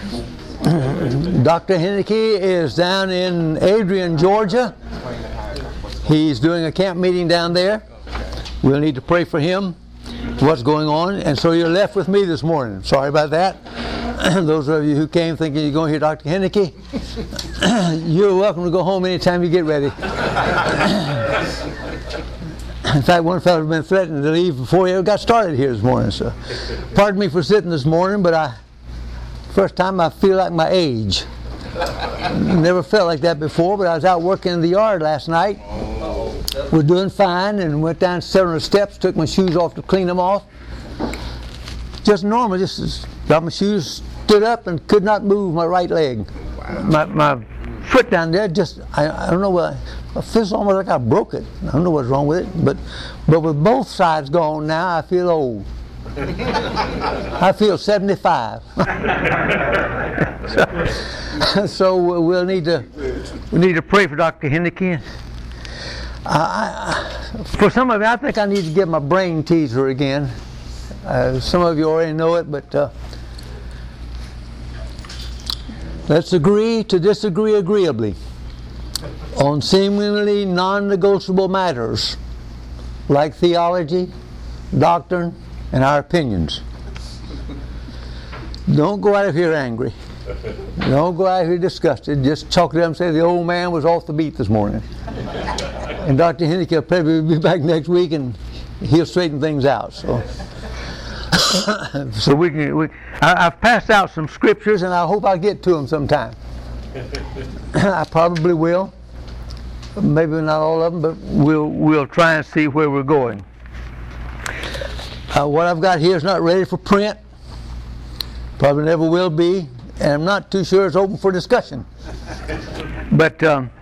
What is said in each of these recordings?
Dr. Henneke is down in Adrian, Georgia. He's doing a camp meeting down there. We'll need to pray for him, what's going on. And so you're left with me this morning. Sorry about that. Those of you who came thinking you're going to hear Dr. Henneke, you're welcome to go home anytime you get ready. In fact, one fellow had been threatening to leave before he ever got started here this morning. So, pardon me for sitting this morning, but first time I feel like my age. Never felt like that before, but I was out working in the yard last night. We're doing fine, and went down several steps, took my shoes off to clean them off. Just normal, just got my shoes, stood up, and could not move my right leg. Wow. My foot down there, just, I don't know what, it feels almost like I broke it. I don't know what's wrong with it, but with both sides gone now, I feel old. I feel 75. So we'll need to pray for Dr. Henneke. For some of you, I think I need to get my brain teaser again. Some of you already know it, but let's agree to disagree agreeably on seemingly non-negotiable matters like theology, doctrine, and our opinions. Don't go out of here angry. Don't go out of here disgusted. Just talk to them and say the old man was off the beat this morning. And Dr. Henneke will probably be back next week and he'll straighten things out. So I've passed out some scriptures and I hope I'll get to them sometime. I probably will. Maybe not all of them, but we'll try and see where we're going. What I've got here is not ready for print. Probably never will be. And I'm not too sure it's open for discussion. But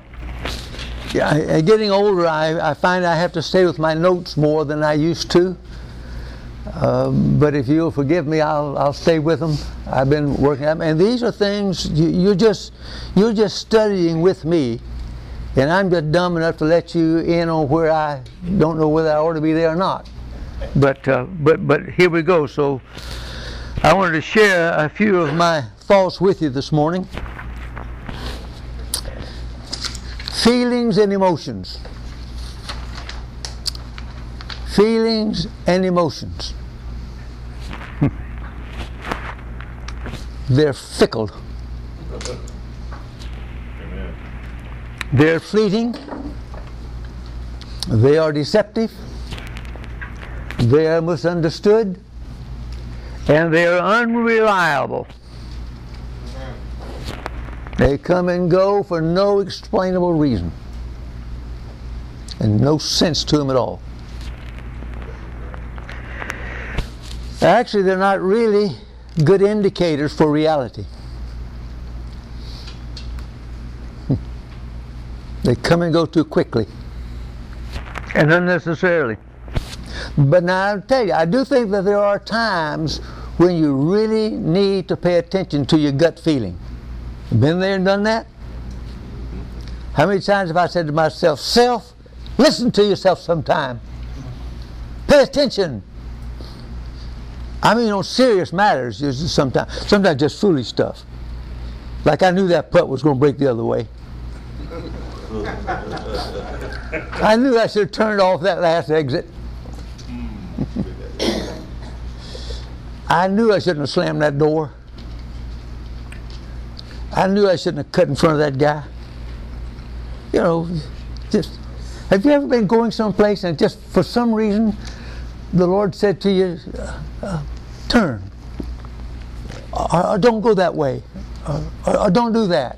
getting older, I find I have to stay with my notes more than I used to. But if you'll forgive me, I'll stay with them. I've been working on them. And these are things you're just studying with me. And I'm just dumb enough to let you in on where I don't know whether I ought to be there or not. But here we go. So I wanted to share a few of my thoughts with you this morning. Feelings and emotions. Feelings and emotions. They're fickle. They're fleeting. They are deceptive. They are misunderstood. And they are unreliable. They come and go for no explainable reason. And no sense to them at all. Actually, they're not really good indicators for reality. They come and go too quickly. And unnecessarily. But now I'll tell you, I do think that there are times when you really need to pay attention to your gut feeling. Been there and done that? How many times have I said to myself, self, listen to yourself sometime. Pay attention. I mean on serious matters, sometimes just foolish stuff. Like I knew that putt was going to break the other way. I knew I should have turned off that last exit. I knew I shouldn't have slammed that door. I knew I shouldn't have cut in front of that guy. You know, just, have you ever been going someplace and just for some reason the Lord said to you, turn, or don't go that way, or don't do that.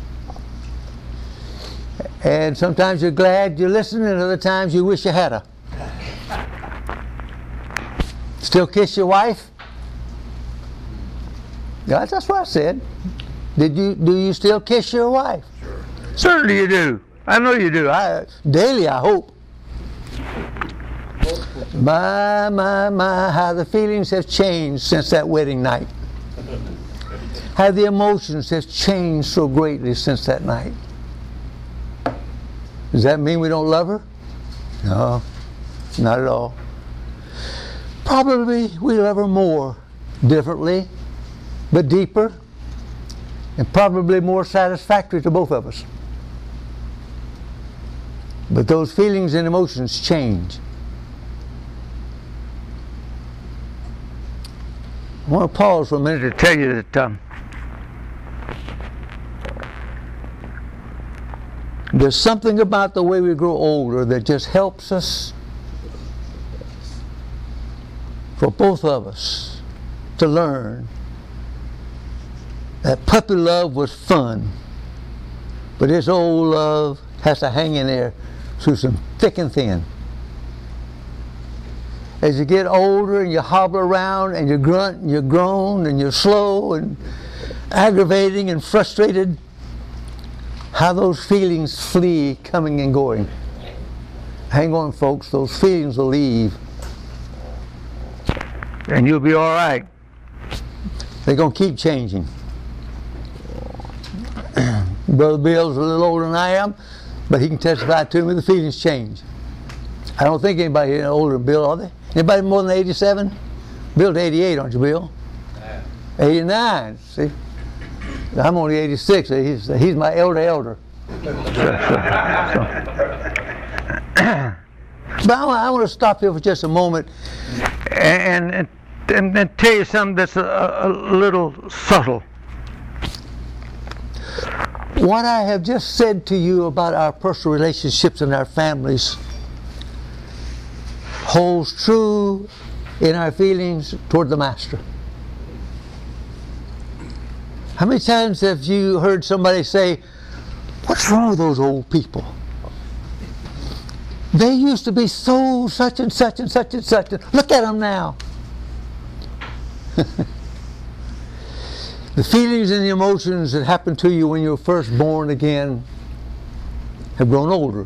And sometimes you're glad you listened, and other times you wish you had her. Still kiss your wife? Yeah, that's what I said. Do you still kiss your wife? Sure. Certainly you do. I know you do. Daily, I hope. My, how the feelings have changed since that wedding night. How the emotions have changed so greatly since that night. Does that mean we don't love her? No, not at all. Probably we love her more, differently, but deeper. and probably more satisfactory to both of us. But those feelings and emotions change. I want to pause for a minute to tell you that there's something about the way we grow older that just helps us, for both of us, to learn that puppy love was fun, but this old love has to hang in there through some thick and thin. As you get older and you hobble around and you grunt and you groan and you're slow and aggravating and frustrated, how those feelings flee coming and going. Hang on, folks, those feelings will leave and you'll be all right. They're going to keep changing. Brother Bill's a little older than I am, but he can testify to me the feelings change. I don't think anybody here older than Bill, are they? Anybody more than 87? Bill's 88, aren't you, Bill? 89, see? I'm only 86, so he's my elder. But I want to stop here for just a moment and tell you something that's a little subtle. What I have just said to you about our personal relationships and our families holds true in our feelings toward the Master. How many times have you heard somebody say, "What's wrong with those old people? They used to be so such and such and such and such. Look at them now." The feelings and the emotions that happened to you when you were first born again have grown older.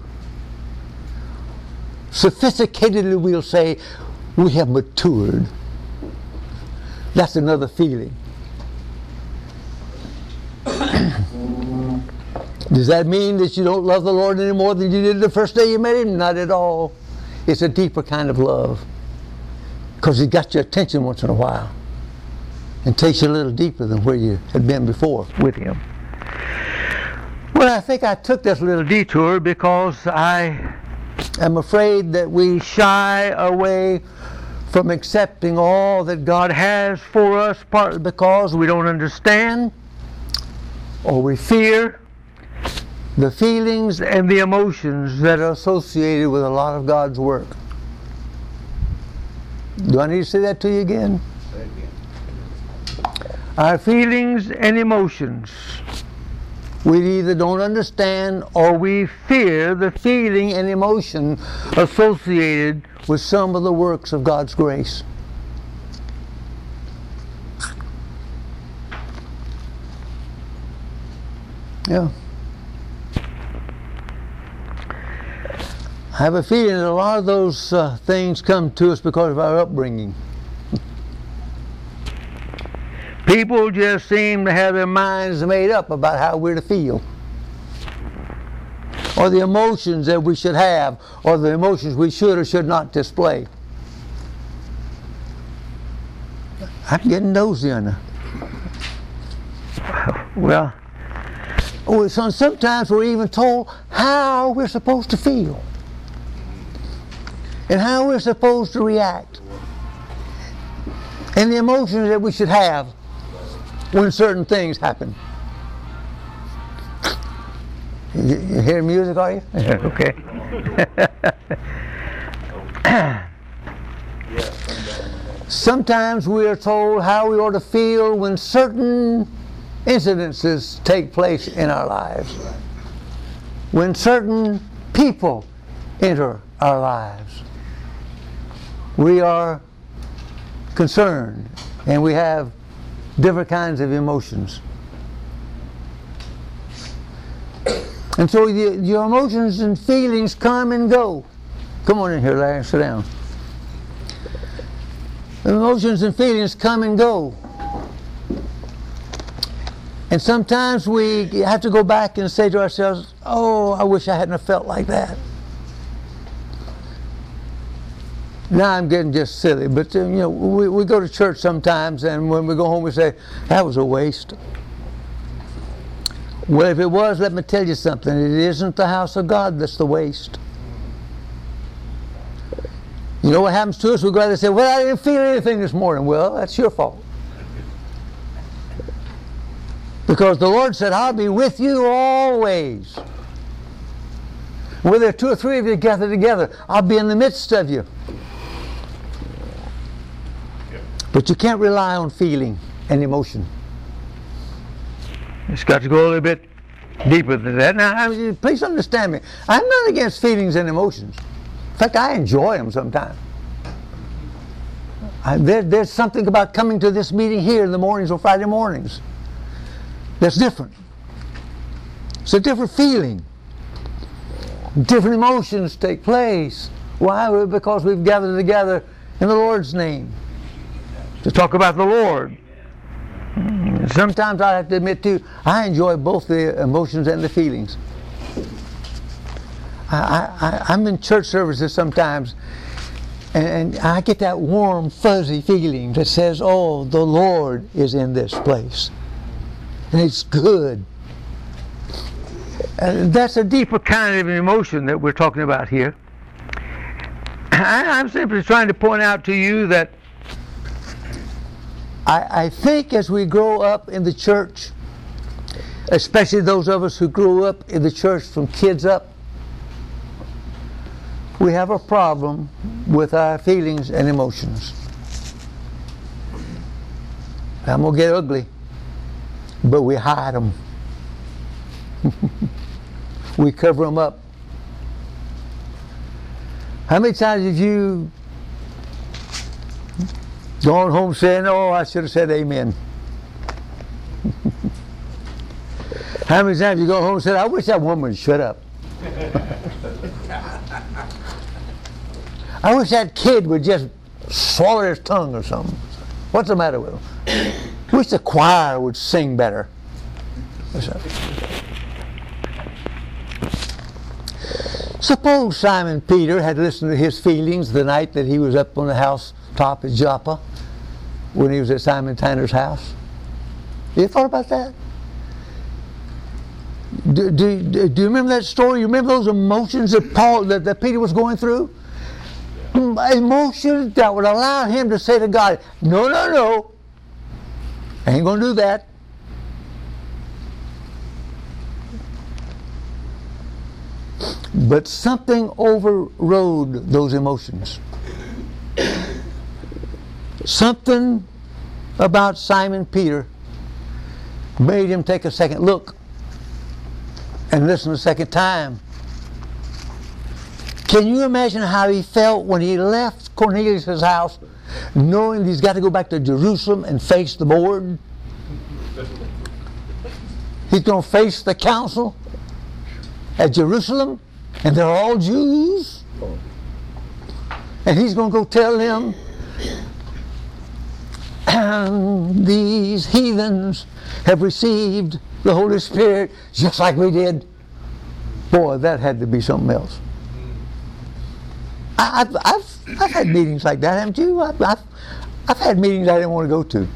Sophisticatedly, we'll say, we have matured. That's another feeling. Does that mean that you don't love the Lord any more than you did the first day you met Him? Not at all. It's a deeper kind of love, because He got your attention once in a while and takes you a little deeper than where you had been before with Him. Well, I think I took this little detour because I am afraid that we shy away from accepting all that God has for us, partly because we don't understand or we fear the feelings and the emotions that are associated with a lot of God's work. Do I need to say that to you again? Our feelings and emotions. We either don't understand or we fear the feeling and emotion associated with some of the works of God's grace. Yeah. I have a feeling that a lot of those things come to us because of our upbringing. People just seem to have their minds made up about how we're to feel, or the emotions that we should have, or the emotions we should or should not display. I'm getting nosy on her. Well, so sometimes we're even told how we're supposed to feel and how we're supposed to react and the emotions that we should have when certain things happen. You hear music, are you? Okay. Sometimes we are told how we ought to feel when certain incidences take place in our lives, when certain people enter our lives. We are concerned and we have different kinds of emotions. And so your emotions and feelings come and go. Come on in here, Larry, sit down. Emotions and feelings come and go. And sometimes we have to go back and say to ourselves, "Oh, I wish I hadn't have felt like that." Now I'm getting just silly, but we go to church sometimes, and when we go home we say, "That was a waste." Well, if it was, let me tell you something. It isn't the house of God that's the waste. You know what happens to us? We go out and say, well, I didn't feel anything this morning. Well, that's your fault. Because the Lord said, I'll be with you always. Where there are 2 or 3 of you gathered together, I'll be in the midst of you. But you can't rely on feeling and emotion. It's got to go a little bit deeper than that. Now, please understand me. I'm not against feelings and emotions. In fact, I enjoy them sometimes. There's something about coming to this meeting here in the mornings or Friday mornings that's different. It's a different feeling. Different emotions take place. Why? Because we've gathered together in the Lord's name to talk about the Lord. Sometimes I have to admit too, I enjoy both the emotions and the feelings. I'm in church services sometimes, and I get that warm, fuzzy feeling that says, oh, the Lord is in this place. And it's good. And that's a deeper kind of emotion that we're talking about here. I'm simply trying to point out to you that I think as we grow up in the church, especially those of us who grew up in the church from kids up, we have a problem with our feelings and emotions. I'm going to get ugly, but we hide them. We cover them up. How many times have you gone home saying, oh, I should have said amen? How many times have you gone home and said, I wish that woman would shut up? I wish that kid would just swallow his tongue or something. What's the matter with him? I wish the choir would sing better. Suppose Simon Peter had listened to his feelings the night that he was up on the housetop at Joppa when he was at Simon Tanner's house. You thought about that? Do you remember that story? You remember those emotions that Peter was going through? Emotions that would allow him to say to God, no, no, no, I ain't going to do that. But something overrode those emotions. Something about Simon Peter made him take a second look and listen a second time. Can you imagine how he felt when he left Cornelius' house, knowing he's got to go back to Jerusalem and face the board? He's going to face the council at Jerusalem, and they're all Jews. And he's going to go tell them, these heathens have received the Holy Spirit just like we did. Boy, that had to be something else. I've had meetings like that, haven't you? I've had meetings I didn't want to go to.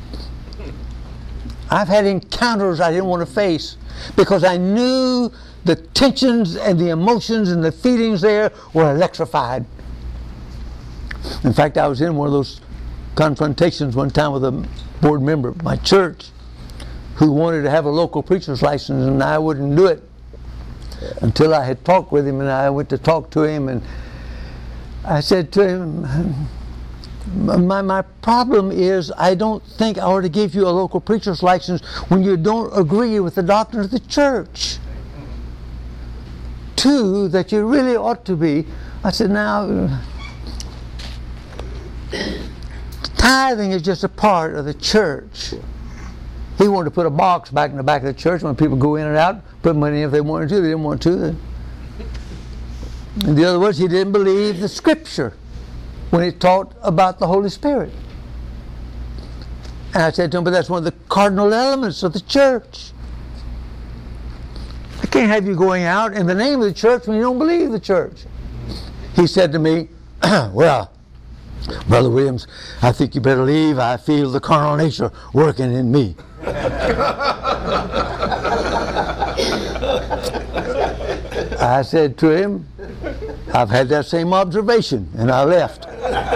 I've had encounters I didn't want to face because I knew the tensions and the emotions and the feelings there were electrified. In fact, I was in one of those confrontations one time with a board member of my church who wanted to have a local preacher's license, and I wouldn't do it until I had talked with him, and I went to talk to him, and I said to him, my problem is I don't think I ought to give you a local preacher's license when you don't agree with the doctrine of the church. 2, that you really ought to be. I said, now, tithing is just a part of the church. He wanted to put a box back in the back of the church when people go in and out, put money in if they wanted to. They didn't want to. In other words, he didn't believe the Scripture when it taught about the Holy Spirit. And I said to him, but that's one of the cardinal elements of the church. I can't have you going out in the name of the church when you don't believe the church. He said to me, well, Brother Williams, I think you better leave. I feel the carnal nature working in me. I said to him, I've had that same observation, and I left.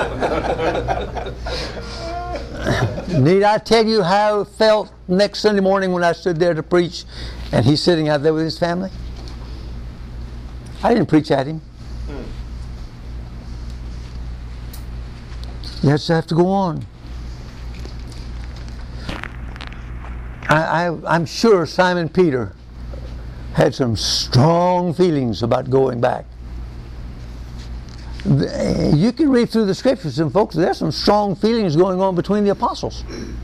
Need I tell you how I felt next Sunday morning when I stood there to preach and he's sitting out there with his family? I didn't preach at him. You just have to go on. I'm sure Simon Peter had some strong feelings about going back. You can read through the scriptures, and folks, there's some strong feelings going on between the apostles.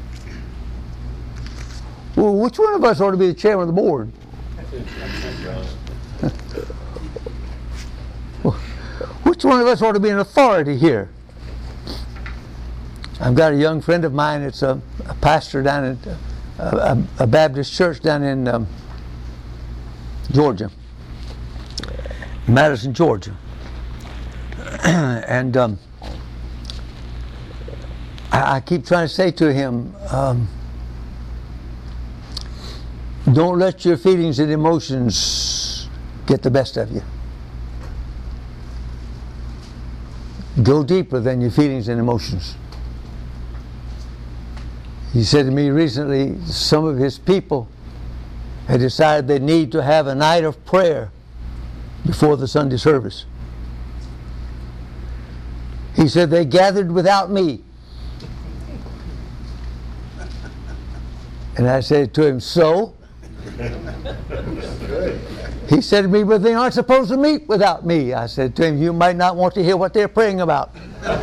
Well, which one of us ought to be the chairman of the board? Which one of us ought to be an authority here? I've got a young friend of mine that's a pastor down at a Baptist church down in Georgia, Madison, Georgia. And I keep trying to say to him, don't let your feelings and emotions get the best of you. Go deeper than your feelings and emotions. He said to me recently, some of his people had decided they need to have a night of prayer before the Sunday service. He said they gathered without me. And I said to him, so? He said to me, but they aren't supposed to meet without me. I said to him, you might not want to hear what they're praying about.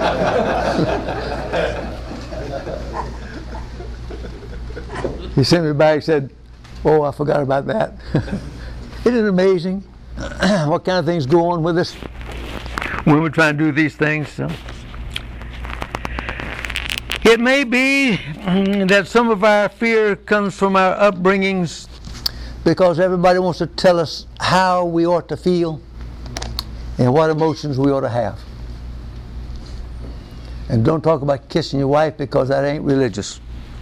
He sent me back and said, oh, I forgot about that. Isn't it amazing what kind of things go on with us when we're trying to do these things? So, it may be that some of our fear comes from our upbringings because everybody wants to tell us how we ought to feel and what emotions we ought to have. And don't talk about kissing your wife because that ain't religious.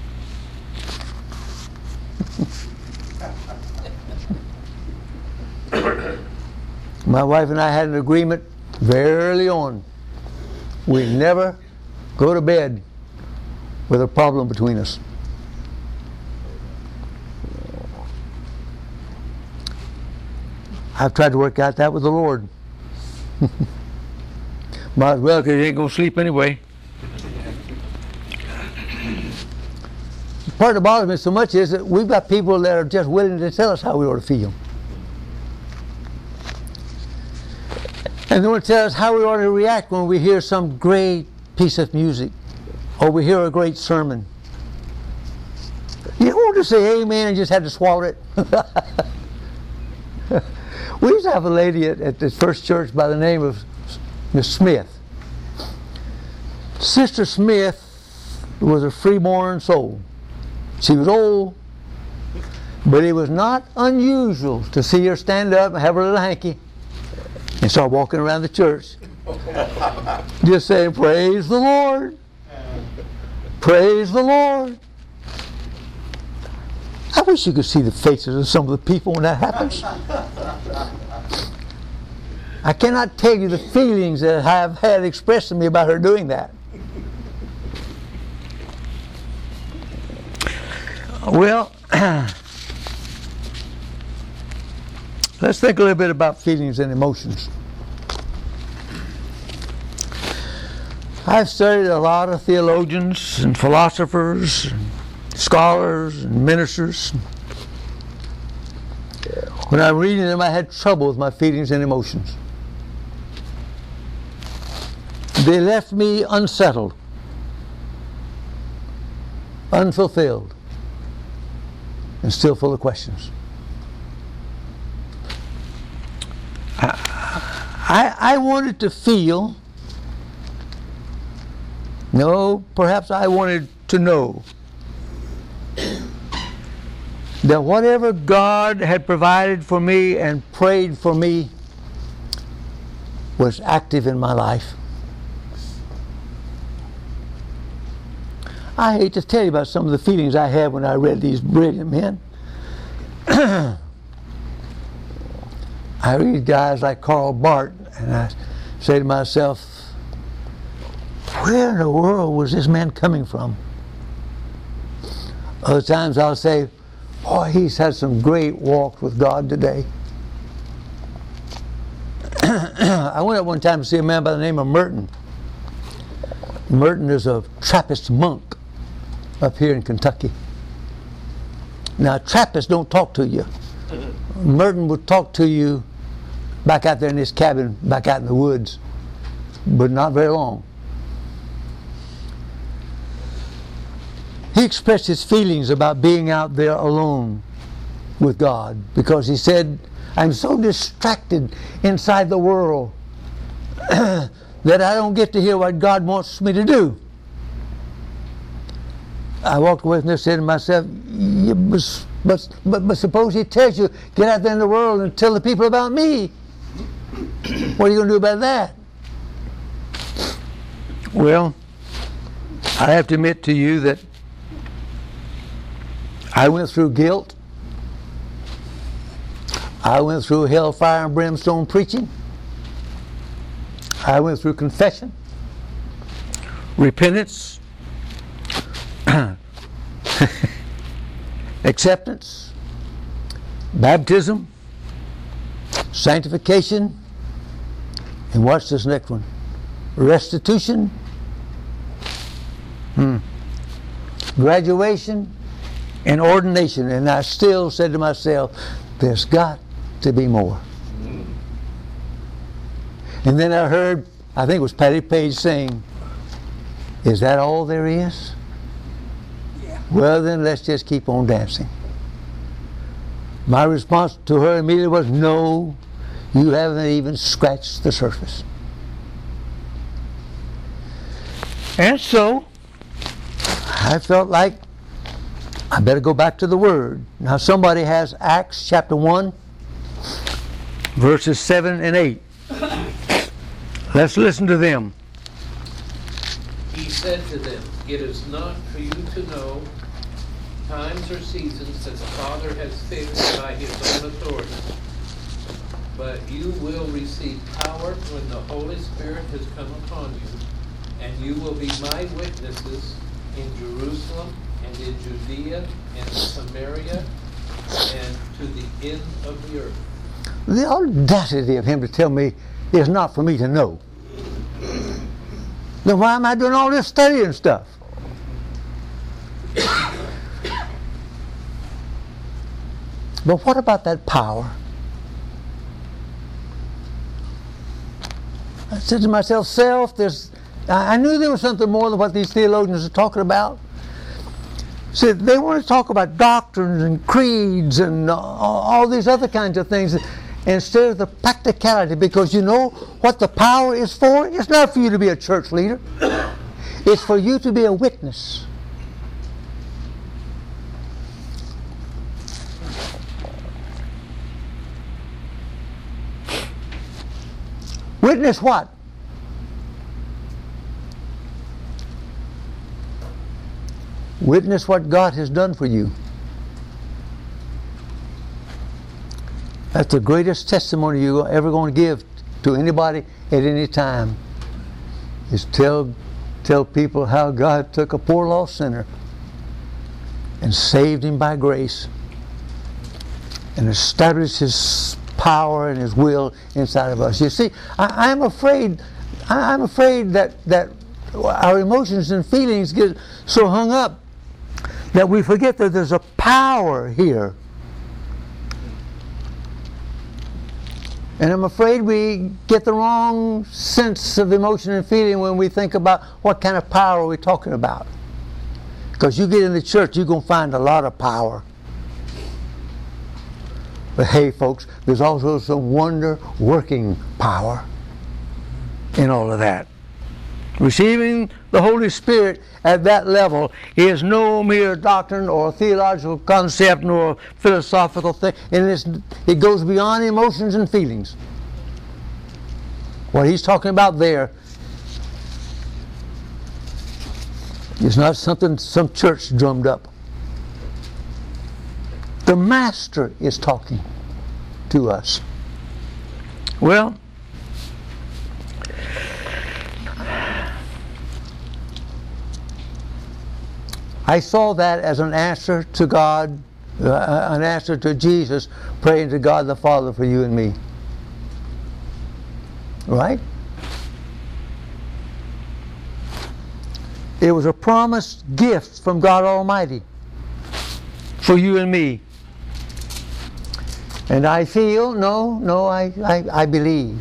My wife and I had an agreement very early on. We never go to bed with a problem between us. I've tried to work out that with the Lord. Might as well, because you ain't going to sleep anyway. The part that bothers me so much is that we've got people that are just willing to tell us how we ought to feel. And they want to tell us how we ought to react when we hear some great piece of music or we hear a great sermon. You don't want to say amen and just have to swallow it. We used to have a lady at this first church by the name of Miss Smith. Sister Smith was a free-born soul. She was old, but it was not unusual to see her stand up and have her little hanky and start walking around the church just saying, praise the Lord, praise the Lord. I wish you could see the faces of some of the people when that happens. I cannot tell you the feelings that I have had expressed to me about her doing that. Well, let's think a little bit about feelings and emotions. I've studied a lot of theologians and philosophers, and scholars and ministers. When I'm reading them, I had trouble with my feelings and emotions. They left me unsettled, unfulfilled, and still full of questions. I wanted to feel, no, perhaps I wanted to know that whatever God had provided for me and prayed for me was active in my life. I hate to tell you about some of the feelings I had when I read these brilliant men. I read guys like Karl Barth, and I say to myself, where in the world was this man coming from? Other times I'll say, boy, he's had some great walks with God today. I went up one time to see a man by the name of Merton. Merton is a Trappist monk up here in Kentucky. Now, Trappists don't talk to you. Merton would talk to you back out there in his cabin, back out in the woods, but not very long. He expressed his feelings about being out there alone with God because he said, I'm so distracted inside the world that I don't get to hear what God wants me to do. I walked away from this saying to myself, yeah, but suppose he tells you, get out there in the world and tell the people about me. What are you going to do about that? Well, I have to admit to you that I went through guilt. I went through hellfire and brimstone preaching. I went through confession, repentance, acceptance, baptism, sanctification, and watch this next one, restitution, graduation, and ordination. And I still said to myself, there's got to be more. And then I heard, I think it was Patty Page saying, is that all there is? Yeah. Well, then let's just keep on dancing. My response to her immediately was, no, you haven't even scratched the surface. And so I felt like I better go back to the Word. Now somebody has Acts chapter 1, verses 7 and 8. Let's listen to them. He said to them, it is not for you to know times or seasons that the Father has fixed by his own authority, but you will receive power when the Holy Spirit has come upon you, and you will be my witnesses in Jerusalem and in Judea and Samaria and to the end of the earth. The audacity of him to tell me is not for me to know. Then why am I doing all this studying stuff? But what about that power? I said to myself, I knew there was something more than what these theologians are talking about. See, they want to talk about doctrines and creeds and all these other kinds of things instead of the practicality, because you know what the power is for? It's not for you to be a church leader. It's for you to be a witness. Witness what? Witness what God has done for you. That's the greatest testimony you're ever going to give to anybody at any time, is tell people how God took a poor lost sinner and saved him by grace and established his power and his will inside of us. You see, I'm afraid that our emotions and feelings get so hung up that we forget that there's a power here. And I'm afraid we get the wrong sense of emotion and feeling when we think about what kind of power we're talking about. Because you get in the church, you're going to find a lot of power. But hey, folks, there's also some wonder-working power in all of that. Receiving the Holy Spirit at that level is no mere doctrine or theological concept nor philosophical thing. And it goes beyond emotions and feelings. What he's talking about there is not something some church drummed up. The Master is talking to us. Well, I saw that as an answer to God, an answer to Jesus praying to God the Father for you and me. Right? It was a promised gift from God Almighty for you and me. And I feel, I believe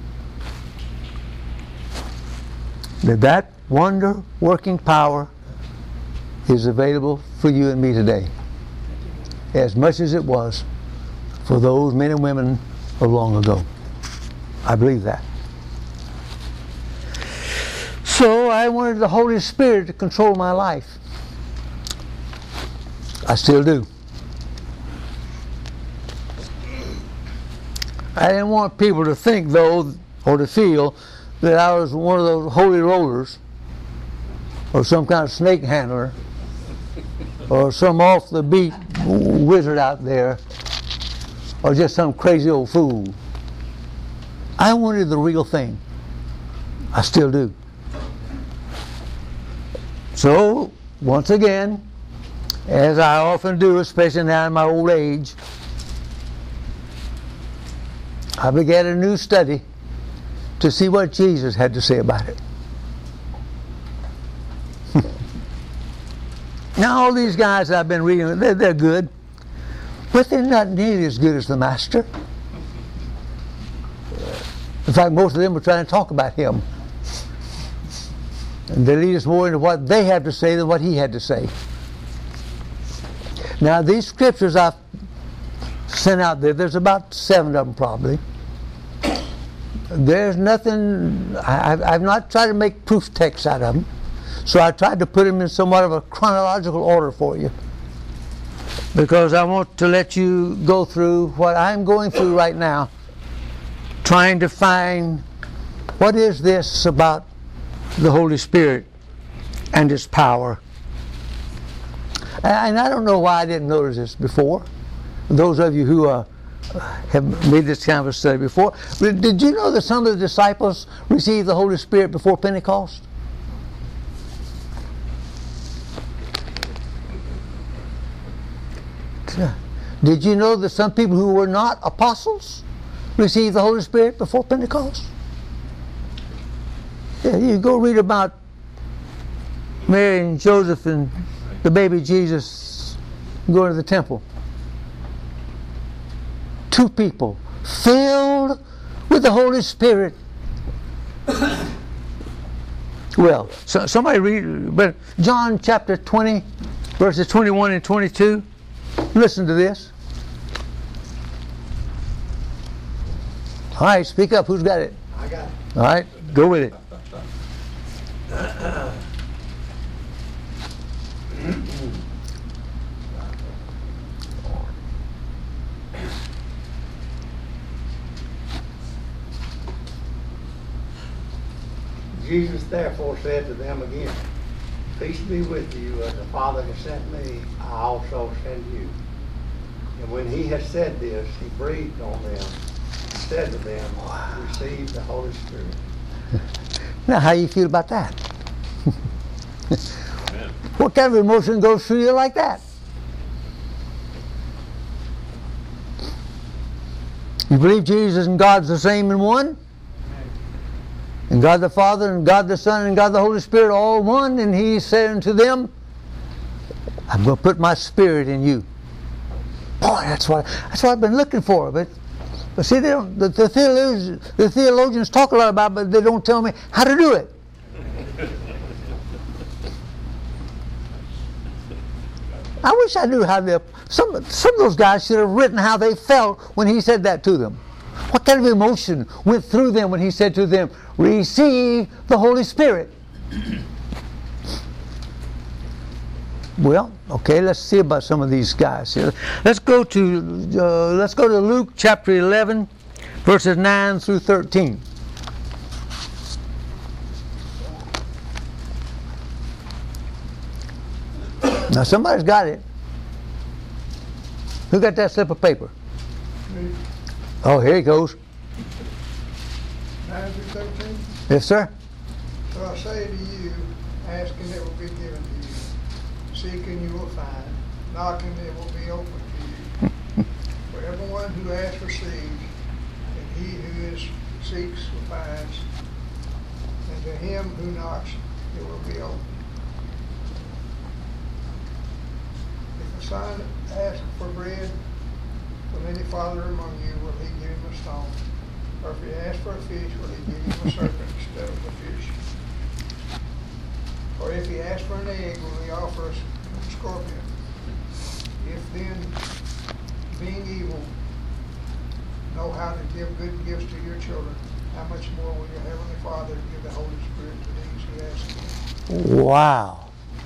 that wonder-working power is available for you and me today, as much as it was for those men and women of long ago. I believe that. So I wanted the Holy Spirit to control my life. I still do. I didn't want people to think, though, or to feel that I was one of those holy rollers or some kind of snake handler or some off-the-beat wizard out there or just some crazy old fool. I wanted the real thing. I still do. So, once again, as I often do, especially now in my old age, I began a new study to see what Jesus had to say about it. Now all these guys I've been reading, they're good, but they're not nearly as good as the Master. In fact, most of them are trying to talk about Him. And they lead us more into what they have to say than what He had to say. Now these scriptures I've sent out there, there's about 7 of them probably. There's nothing, I've not tried to make proof texts out of them. So I tried to put them in somewhat of a chronological order for you, because I want to let you go through what I'm going through right now, trying to find what is this about the Holy Spirit and His power. And I don't know why I didn't notice this before. Those of you who have made this kind of a study before, did you know that some of the disciples received the Holy Spirit before Pentecost? Did you know that some people who were not apostles received the Holy Spirit before Pentecost? Yeah, you go read about Mary and Joseph and the baby Jesus going to the temple. 2 people filled with the Holy Spirit. Well, so somebody read, but John chapter 20, verses 21 and 22. Listen to this. All right, speak up. Who's got it? I got it. All right, go with it. Jesus therefore said to them again, Peace be with you, as the Father has sent me, I also send you. And when he had said this, he breathed on them and said to them, Receive the Holy Spirit. Now, how you feel about that? What kind of emotion goes through you like that? You believe Jesus and God's the same in one? And God the Father and God the Son and God the Holy Spirit all one, and He said unto them, I'm going to put my Spirit in you. Boy, that's what I've been looking for. But see, they don't, the theologians talk a lot about it, but they don't tell me how to do it. I wish I knew how some of those guys should have written how they felt when He said that to them. What kind of emotion went through them when He said to them, receive the Holy Spirit? Well, okay, let's see about some of these guys here. Let's go to Luke chapter 11, verses 9 through 13. Now somebody's got it. Who got that slip of paper? Oh, here he goes. Matthew 13. Yes, sir. So I say to you, ask and it will be given to you. Seek and you will find. Knock and it will be opened to you. For everyone who asks receives, and he who seeks finds, and to him who knocks it will be opened. If a son asks for bread from any father among you, will he give him a stone? Or if he asks for a fish, will he give him a serpent instead of a fish? Or if he asks for an egg, will he offer a scorpion? If then, being evil, know how to give good gifts to your children, how much more will your heavenly Father give the Holy Spirit to these who ask him? Wow.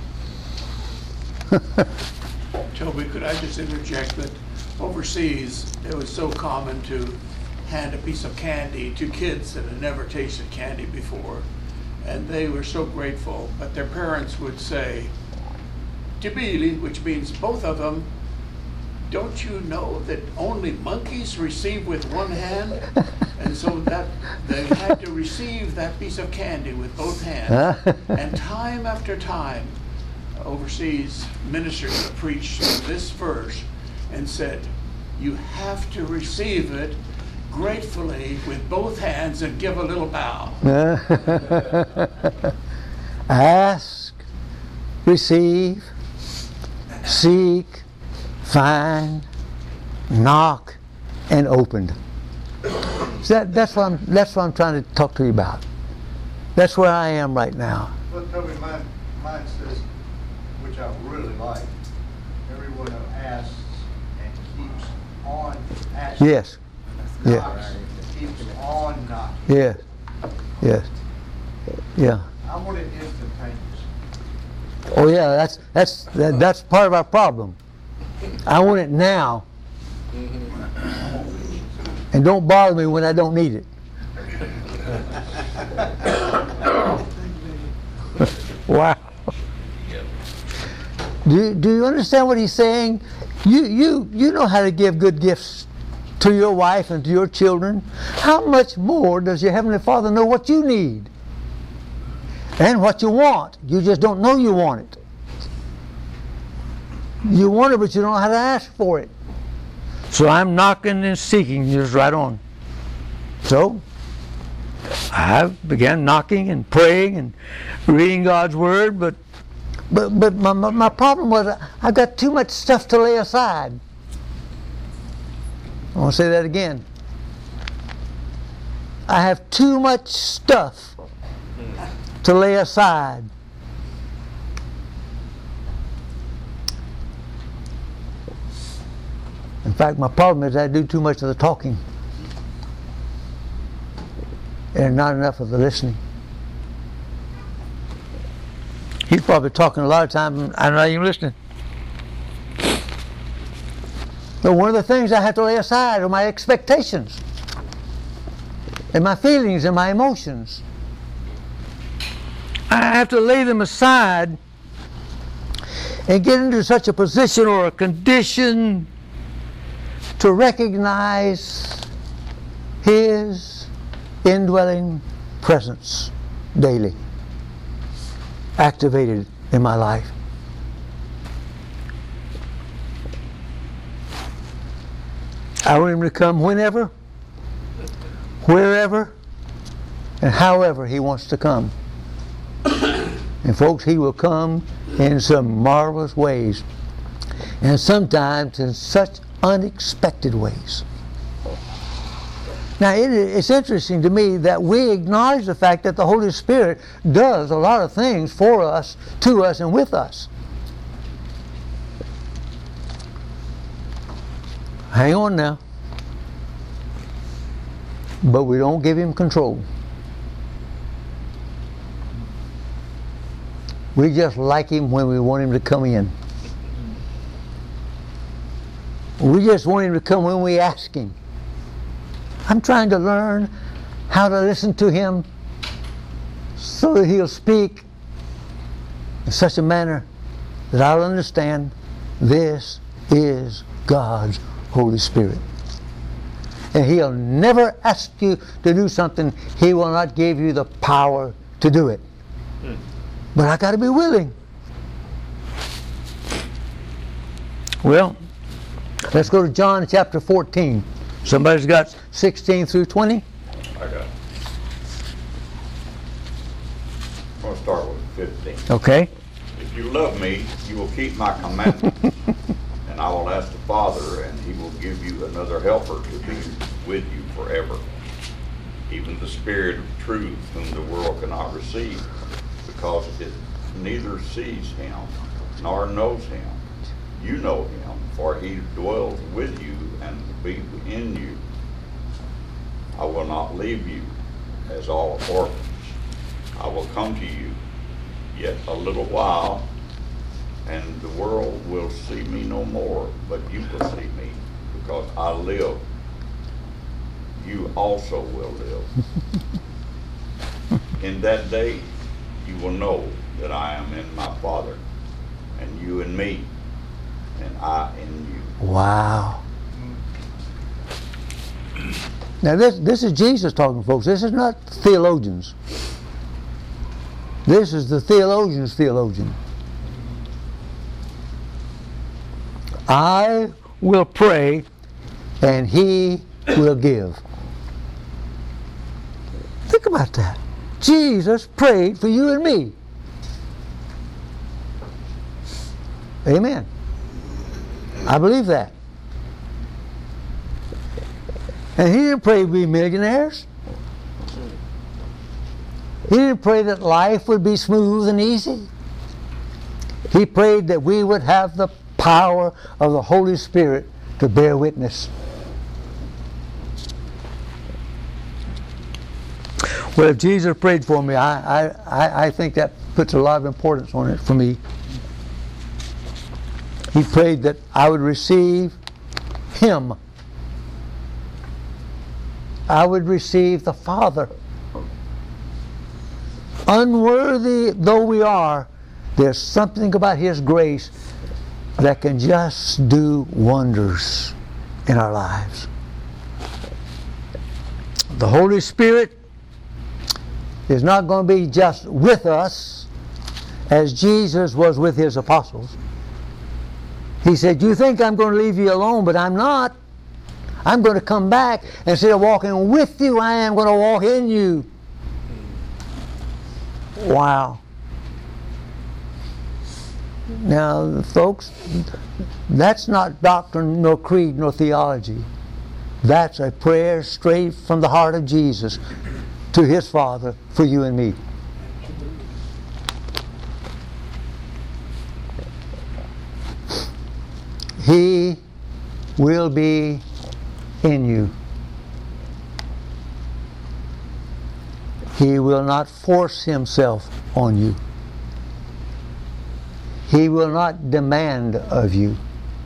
Toby, could I just interject that overseas it was so common to hand a piece of candy to kids that had never tasted candy before, and they were so grateful, but their parents would say, Tibili, which means both of them, don't you know that only monkeys receive with one hand? And so that they had to receive that piece of candy with both hands. And time after time, overseas ministers have preached this verse and said, you have to receive it gratefully with both hands and give a little bow. Ask, receive, seek, find, knock, and open. So that's what I'm trying to talk to you about. That's where I am right now. Well, Toby, mine says, which I really like, everyone who asks and keeps on asking. Yes. Yes. Knocks and keeps on knocking. Yes. Yes. Yeah. I want it instantaneous. Oh yeah, that's part of our problem. I want it now. And don't bother me when I don't need it. Wow. Do you understand what he's saying? You know how to give good gifts to your wife and to your children. How much more does your Heavenly Father know what you need and what you want? You just don't know you want it. You want it, but you don't know how to ask for it. So I'm knocking and seeking just right on. So I began knocking and praying and reading God's Word, but my problem was I got too much stuff to lay aside. I want to say that again. I have too much stuff to lay aside. In fact, my problem is I do too much of the talking and not enough of the listening. He's probably talking a lot of time, I'm not even listening. But one of the things I have to lay aside are my expectations and my feelings and my emotions. I have to lay them aside and get into such a position or a condition to recognize His indwelling presence daily, activated in my life. I want Him to come whenever, wherever, and however He wants to come. And folks, He will come in some marvelous ways, and sometimes in such unexpected ways. Now, it's interesting to me that we acknowledge the fact that the Holy Spirit does a lot of things for us, to us, and with us. Hang on now. But we don't give Him control. We just like Him when we want Him to come in. We just want Him to come when we ask Him. I'm trying to learn how to listen to Him so that He'll speak in such a manner that I'll understand this is God's Holy Spirit. And He'll never ask you to do something He will not give you the power to do it. But I got to be willing. Well, let's go to John chapter 14. Somebody's got 16 through 20? I got it. I'm going to start with 15. Okay. If you love me, you will keep my commandments. And I will ask the Father, and He will give you another helper to be with you forever. Even the Spirit of truth, whom the world cannot receive, because it neither sees Him nor knows Him. You know Him, for He dwells with you and will be in you. I will not leave you as all orphans. I will come to you yet a little while, and the world will see me no more, but you will see me, because I live. You also will live. In that day, you will know that I am in my Father, and you in me, and I in you. Wow. Now this is Jesus talking, folks. This is not theologians. This is the theologian's theologian. I will pray, and He will give. Think about that. Jesus prayed for you and me. Amen. I believe that. And He didn't pray to be millionaires. He didn't pray that life would be smooth and easy. He prayed that we would have the power of the Holy Spirit to bear witness. Well, if Jesus prayed for me, I think that puts a lot of importance on it for me. He prayed that I would receive Him. I would receive the Father. Unworthy though we are, there's something about His grace that can just do wonders in our lives. The Holy Spirit is not going to be just with us as Jesus was with His apostles. He said, you think I'm going to leave you alone, but I'm not. I'm going to come back. Instead of walking with you, I am going to walk in you. Wow. Now, folks, that's not doctrine, nor creed, nor theology. That's a prayer straight from the heart of Jesus to His Father for you and me. He will be in you. He will not force Himself on you. He will not demand of you.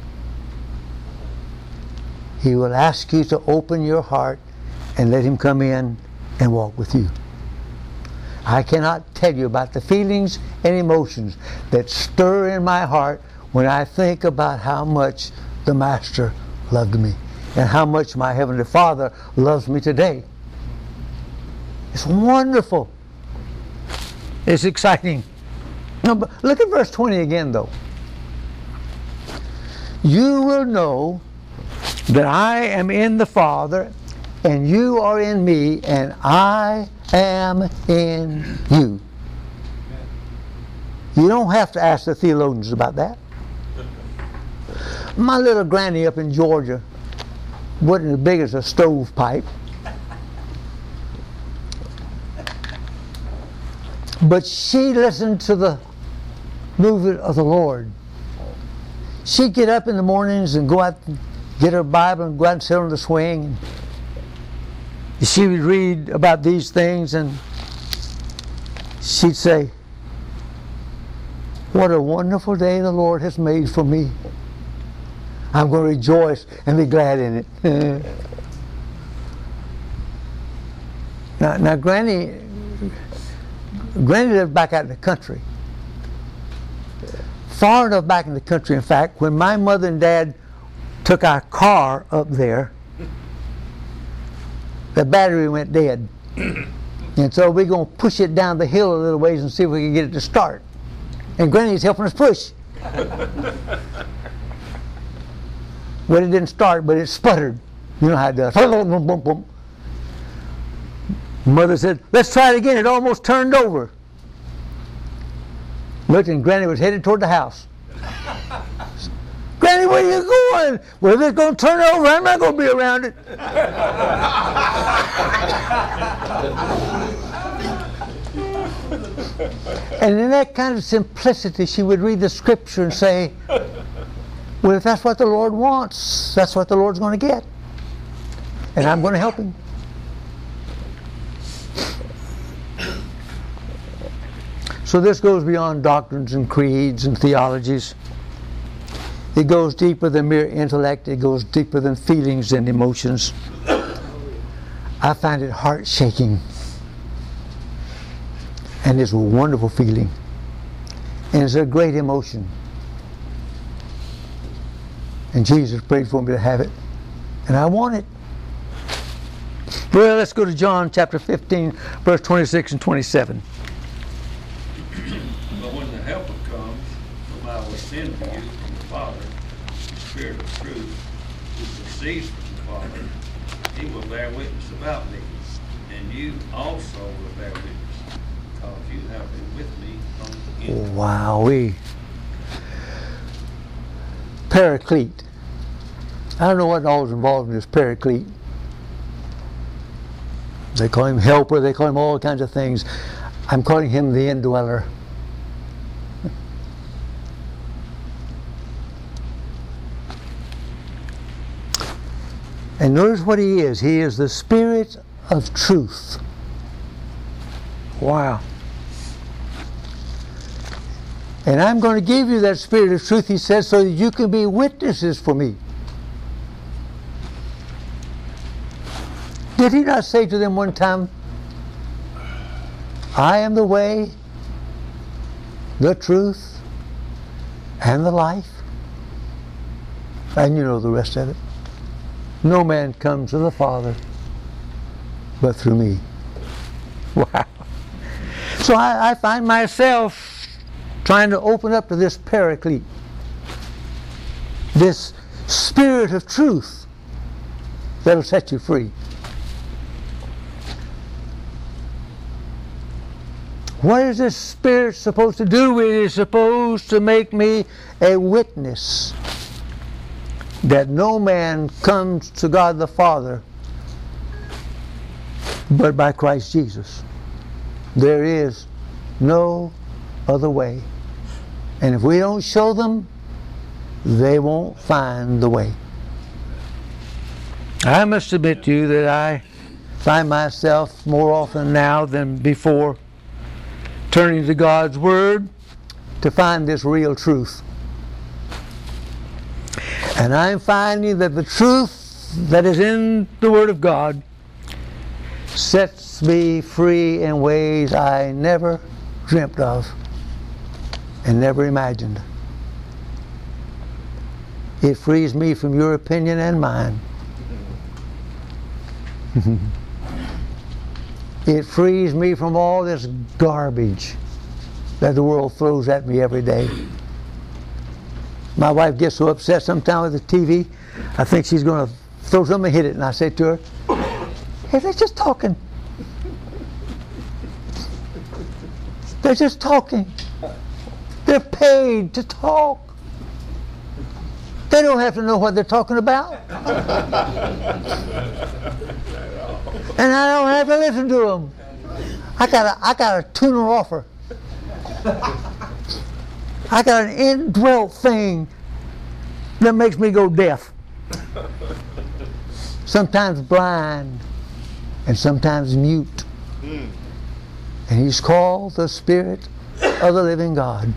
He will ask you to open your heart and let Him come in and walk with you. I cannot tell you about the feelings and emotions that stir in my heart when I think about how much the Master loved me and how much my Heavenly Father loves me today. It's wonderful. It's exciting. No, but look at verse 20 again, though. You will know that I am in the Father, and you are in me, and I am in you. You don't have to ask the theologians about that. My little granny up in Georgia wasn't as big as a stovepipe. But she listened to the movement of the Lord. She'd get up in the mornings and go out and get her Bible and go out and sit on the swing. And she would read about these things and she'd say, what a wonderful day the Lord has made for me. I'm going to rejoice and be glad in it. Now Granny lived back out in the country. Far enough back in the country, in fact, when my mother and dad took our car up there, the battery went dead. And so we're going to push it down the hill a little ways and see if we can get it to start. And Granny's helping us push. Well, it didn't start, but it sputtered. You know how it does. Boom, boom, boom. Mother said, let's try it again. It almost turned over. Looked, and Granny was headed toward the house. Granny, where are you going? Well, if it's going to turn over, I'm not going to be around it. And in that kind of simplicity, she would read the scripture and say, well, if that's what the Lord wants, that's what the Lord's going to get. And I'm going to help him. So this goes beyond doctrines and creeds and theologies. It goes deeper than mere intellect. It goes deeper than feelings and emotions. I find it heart-shaking. And it's a wonderful feeling. And it's a great emotion. And Jesus prayed for me to have it. And I want it. Well, let's go to John chapter 15, verse 26 and 27. But when the Helper comes, whom I will send to you from the Father, the Spirit of truth, who proceeds from the Father, he will bear witness about me. And you also will bear witness, because you have been with me from the beginning. Wowee. Paraclete. I don't know what all is involved in this paraclete. They call him helper, they call him all kinds of things. I'm calling him the indweller. And notice what he is. He is the Spirit of truth. Wow. And I'm going to give you that Spirit of truth, he says, so that you can be witnesses for me. Did he not say to them one time, I am the way, the truth, and the life? And you know the rest of it. No man comes to the Father but through me. Wow. So I find myself trying to open up to this paraclete, this Spirit of truth that'll set you free. What is this Spirit supposed to do? It is supposed to make me a witness that no man comes to God the Father but by Christ Jesus. There is no other way. And if we don't show them, they won't find the way. I must admit to you that I find myself more often now than before turning to God's Word to find this real truth. And I'm finding that the truth that is in the Word of God sets me free in ways I never dreamt of and never imagined. It frees me from your opinion and mine. It frees me from all this garbage that the world throws at me every day. My wife gets so upset sometimes with the TV, I think she's going to throw something and hit it. And I say to her, hey, they're just talking. They're just talking. They're paid to talk. They don't have to know what they're talking about. And I don't have to listen to them. I got a tuner offer. I got an indwelt thing that makes me go deaf. Sometimes blind and sometimes mute. And he's called the Spirit of the living God.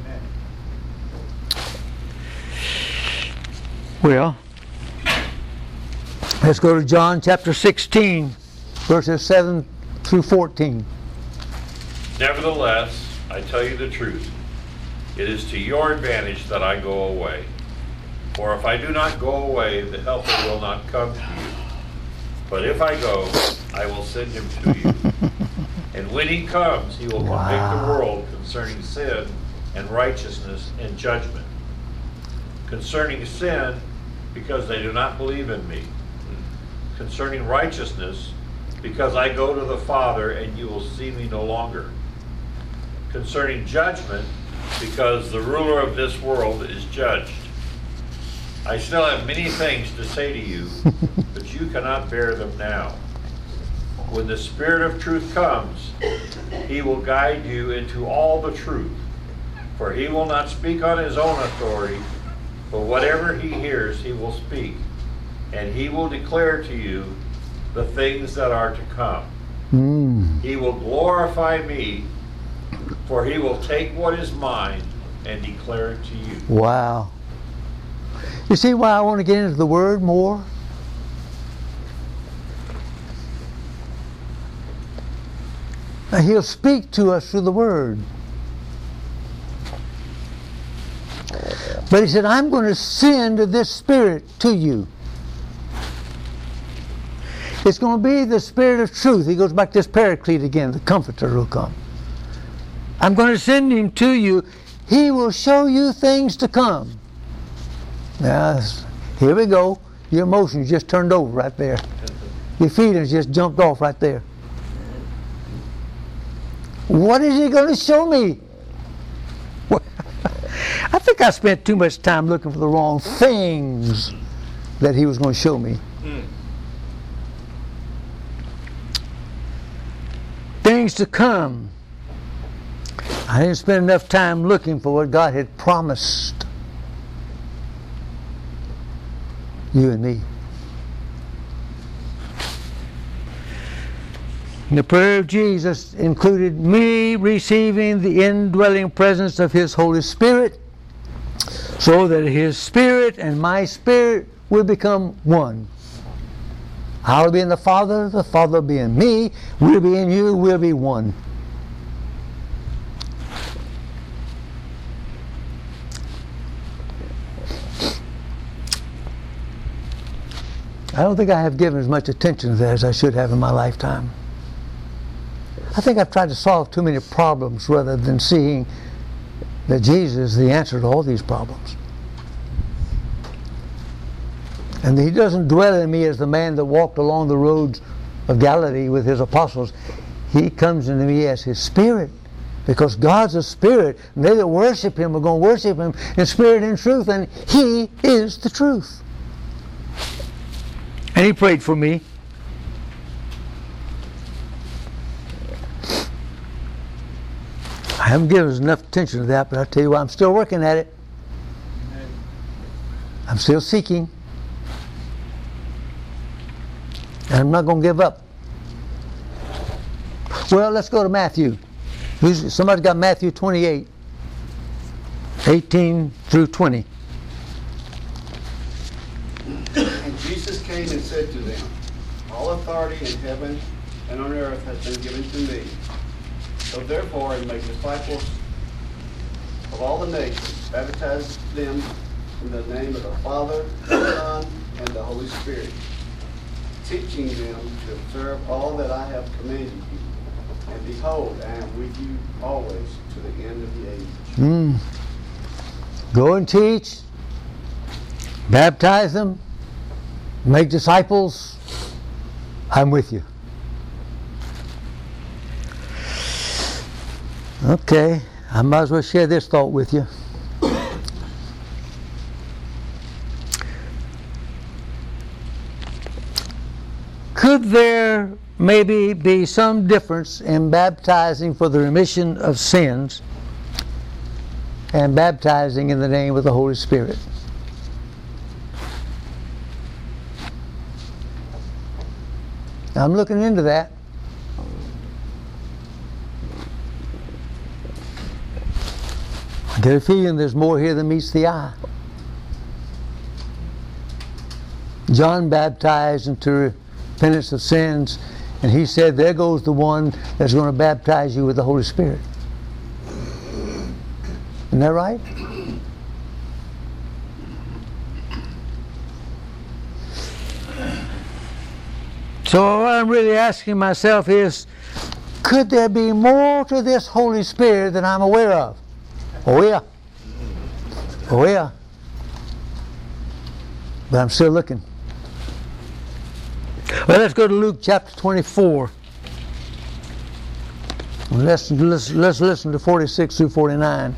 Well, let's go to John chapter 16, verses 7 through 14. Nevertheless, I tell you the truth. It is to your advantage that I go away. For if I do not go away, the Helper will not come to you. But if I go, I will send him to you. And when he comes, he will convict the world concerning sin and righteousness and judgment. Concerning sin, because they do not believe in me. Concerning righteousness, because I go to the Father and you will see me no longer. Concerning judgment, because the ruler of this world is judged. I still have many things to say to you, but you cannot bear them now. When the Spirit of truth comes, he will guide you into all the truth. For he will not speak on his own authority, but whatever he hears he will speak, and he will declare to you the things that are to come. He will glorify me, for he will take what is mine and declare it to you. Wow. You see why I want to get into the Word more? Now, he'll speak to us through the Word. But he said, I'm going to send this Spirit to you. It's going to be the Spirit of truth. He goes back to this Paraclete again, the Comforter will come. I'm going to send him to you. He will show you things to come. Now, here we go. Your emotions just turned over right there. Your feelings just jumped off right there. What is he going to show me? I think I spent too much time looking for the wrong things that he was going to show me. Things to come. I didn't spend enough time looking for what God had promised you and me. And the prayer of Jesus included me receiving the indwelling presence of His Holy Spirit, so that His Spirit and my spirit will become one. I'll be in the Father will be in me, we'll be in you, we'll be one. I don't think I have given as much attention to that as I should have in my lifetime. I think I've tried to solve too many problems rather than seeing that Jesus is the answer to all these problems. And He doesn't dwell in me as the man that walked along the roads of Galilee with His apostles. He comes into me as His Spirit, because God's a Spirit, and they that worship Him are going to worship Him in spirit and truth, and He is the truth. And He prayed for me. I haven't given enough attention to that, but I'll tell you what, I'm still working at it. I'm still seeking. And I'm not going to give up. Well, let's go to Matthew. Somebody's got Matthew 28, 18 through 20. And Jesus came and said to them, all authority in heaven and on earth has been given to me. So therefore, and make disciples of all the nations, baptize them in the name of the Father, the Son, and the Holy Spirit, teaching them to observe all that I have commanded you. And behold, I am with you always to the end of the age. Go and teach, baptize them, make disciples. I'm with you. Okay, I might as well share this thought with you. Could there maybe be some difference in baptizing for the remission of sins and baptizing in the name of the Holy Spirit? I'm looking into that. I get a feeling there's more here than meets the eye. John baptized into repentance of sins, and he said, there goes the one that's going to baptize you with the Holy Spirit. Isn't that right? So what I'm really asking myself is, could there be more to this Holy Spirit than I'm aware of? Oh yeah. Oh yeah. But I'm still looking. Well, let's go to Luke chapter 24. Let's listen to 46 through 49.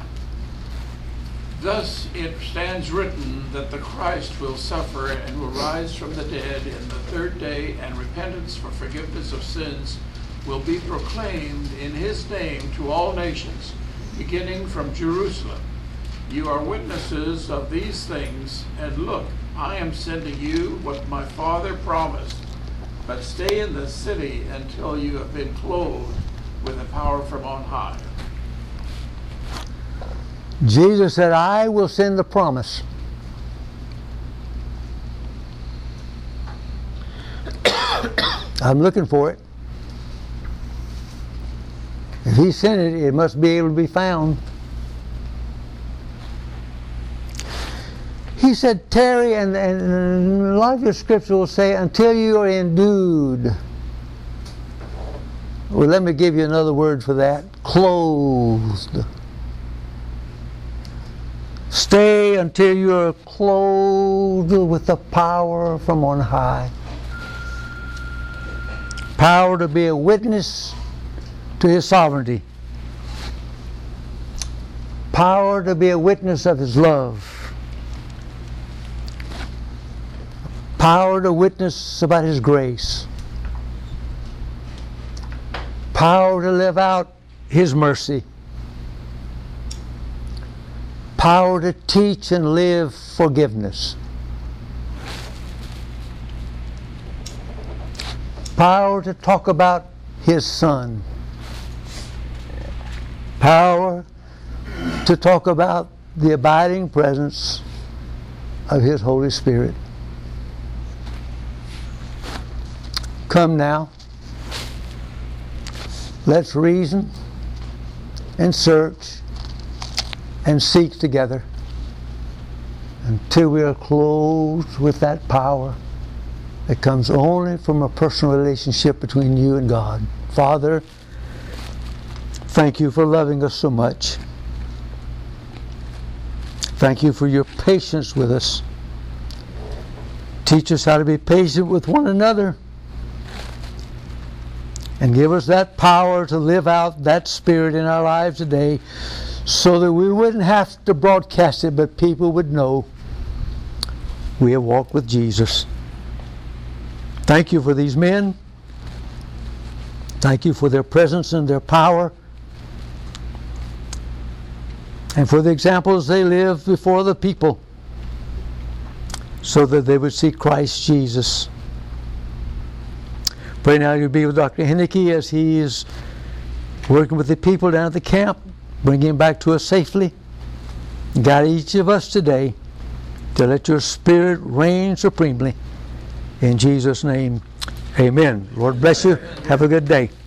Thus it stands written that the Christ will suffer and will rise from the dead in the third day, and repentance for forgiveness of sins will be proclaimed in his name to all nations, beginning from Jerusalem. You are witnesses of these things, and look, I am sending you what my Father promised. But stay in the city until you have been clothed with the power from on high. Jesus said, I will send the promise. I'm looking for it. If he sent it, it must be able to be found. He said, tarry, and a lot of your scripture will say, until you are endued. Well, let me give you another word for that. Clothed. Stay until you are clothed with the power from on high. Power to be a witness to his sovereignty. Power to be a witness of his love. Power to witness about his grace. Power to live out his mercy. Power to teach and live forgiveness. Power to talk about his Son. Power to talk about the abiding presence of his Holy Spirit. Come now, let's reason and search and seek together until we are clothed with that power that comes only from a personal relationship between you and God. Father, thank you for loving us so much. Thank you for your patience with us. Teach us how to be patient with one another. And give us that power to live out that Spirit in our lives today, so that we wouldn't have to broadcast it, but people would know we have walked with Jesus. Thank you for these men. Thank you for their presence and their power, and for the examples they live before the people, so that they would see Christ Jesus. Pray now you'll be with Dr. Henneke as he is working with the people down at the camp, bring him back to us safely. Guide each of us today to let your Spirit reign supremely. In Jesus' name, amen. Lord bless you. Have a good day.